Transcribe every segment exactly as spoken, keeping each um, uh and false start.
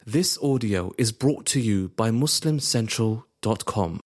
This audio is brought to you by Muslim Central dot com.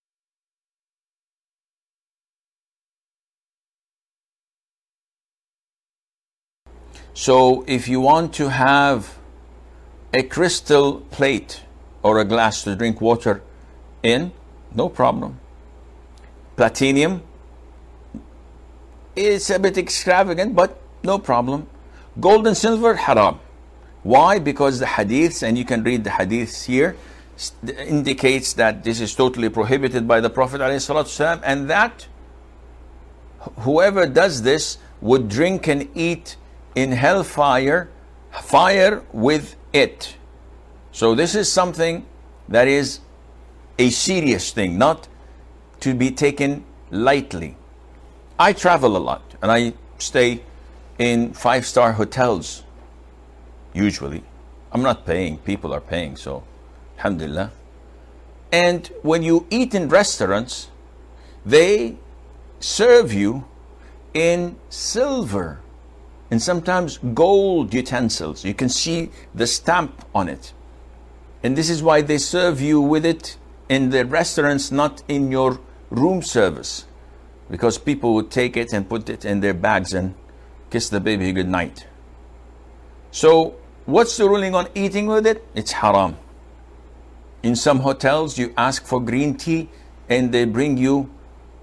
So if you want to have a crystal plate or a glass to drink water in, no problem. Platinum is a bit extravagant, but no problem. Gold and silver, haram. Why? Because the hadiths, and you can read the hadiths here, indicates that this is totally prohibited by the Prophet ﷺ, and that whoever does this would drink and eat in hellfire, fire with it. So this is something that is a serious thing, not to be taken lightly. I travel a lot and I stay in five-star hotels. Usually, I'm not paying, people are paying, so alhamdulillah. And when you eat in restaurants, they serve you in silver and sometimes gold utensils. You can see the stamp on it. And this is why they serve you with it in the restaurants, not in your room service, because people would take it and put it in their bags and kiss the baby good night. So what's the ruling on eating with it? It's haram. In some hotels, you ask for green tea and they bring you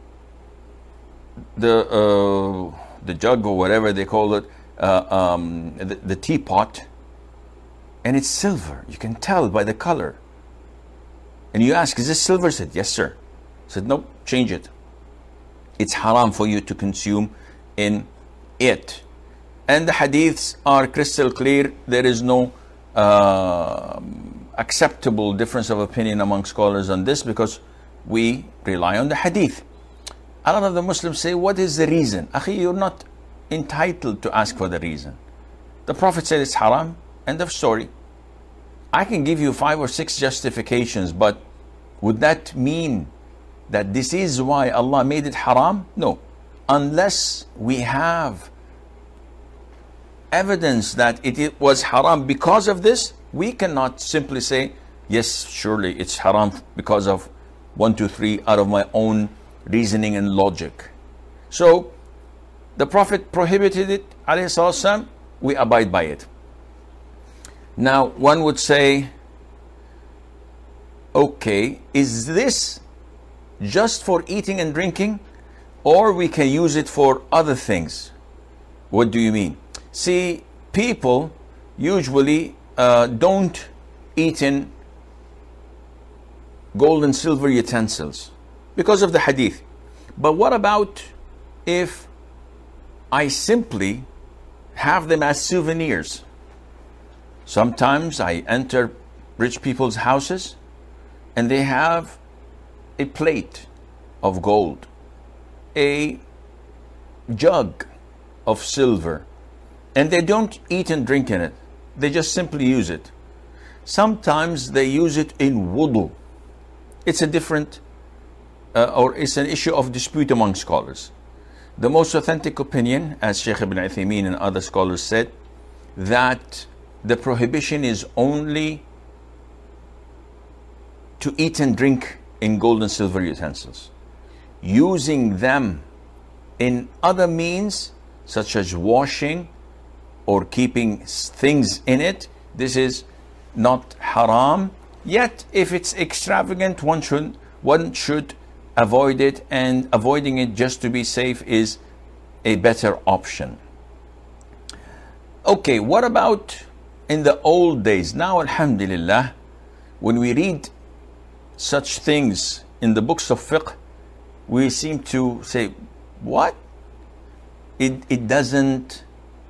the uh, the jug or whatever they call it, uh, um, the, the teapot, and it's silver. You can tell by the color. And you ask, is this silver? I said, yes, sir. I said, nope, change it. It's haram for you to consume in it. And the hadiths are crystal clear. There is no uh, acceptable difference of opinion among scholars on this, because we rely on the hadith. A lot of the Muslims say, what is the reason? Akhi, you're not entitled to ask for the reason. The Prophet said it's haram, end of story. I can give you five or six justifications, but would that mean that this is why Allah made it haram? No. Unless we have evidence that it was haram because of this, we cannot simply say, yes, surely it's haram because of one, two, three, out of my own reasoning and logic. So the Prophet prohibited it, alayhi salatu, we abide by it. Now one would say, okay, is this just for eating and drinking, or we can use it for other things? What do you mean? See, people usually uh, don't eat in gold and silver utensils because of the hadith. But what about if I simply have them as souvenirs? Sometimes I enter rich people's houses and they have a plate of gold, a jug of silver, and they don't eat and drink in it. They just simply use it. Sometimes they use it in wudu. It's a different, uh, or it's an issue of dispute among scholars. The most authentic opinion, as Shaykh Ibn Uthaymeen and other scholars said, that the prohibition is only to eat and drink in gold and silver utensils. Using them in other means, such as washing or keeping things in it, this is not haram. Yet if it's extravagant, one should one should avoid it, and avoiding it just to be safe is a better option. Okay, what about in the old days? Now, alhamdulillah, when we read such things in the books of fiqh, we seem to say, what? It, it doesn't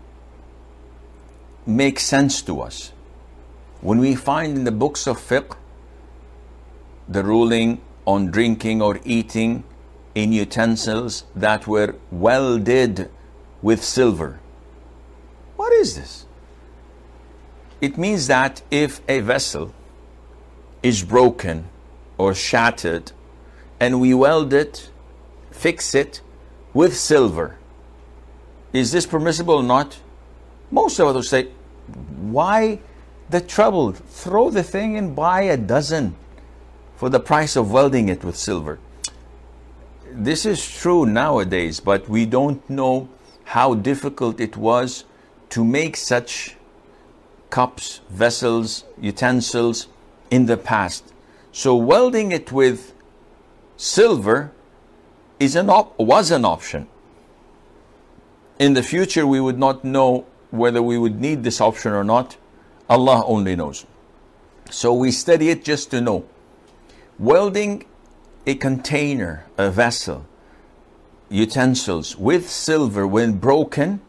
make sense to us. When we find in the books of fiqh the ruling on drinking or eating in utensils that were welded with silver, what is this? It means that if a vessel is broken or shattered and we weld it, fix it with silver, is this permissible or not? Most of us will say, why the trouble? Throw the thing and buy a dozen for the price of welding it with silver. This is true nowadays, but we don't know how difficult it was to make such cups, vessels, utensils in the past. So welding it with silver is an op- was an option. In the future, we would not know whether we would need this option or not. Allah only knows. So we study it just to know. Welding a container, a vessel, utensils with silver when broken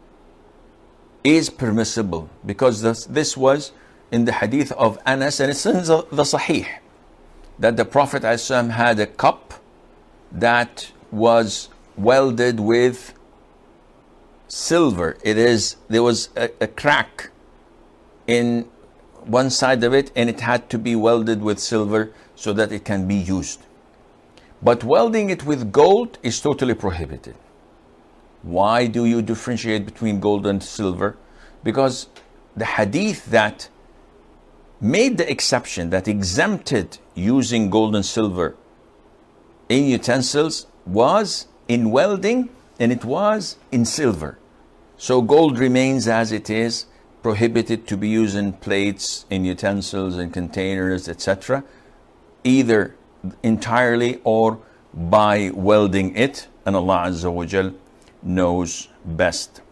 is permissible, because this, this was in the hadith of Anas, and it's in the, the Sahih, that the Prophet ﷺ had a cup that was welded with silver. It is, there was a, a crack in one side of it, and it had to be welded with silver so that it can be used. But welding it with gold is totally prohibited. Why do you differentiate between gold and silver? Because the hadith that made the exception, that exempted using gold and silver in utensils, was in welding, and it was in silver. So gold remains as it is, prohibited to be used in plates, in utensils, in containers, et cetera, either entirely or by welding it, and Allah Azza wa Jal knows best.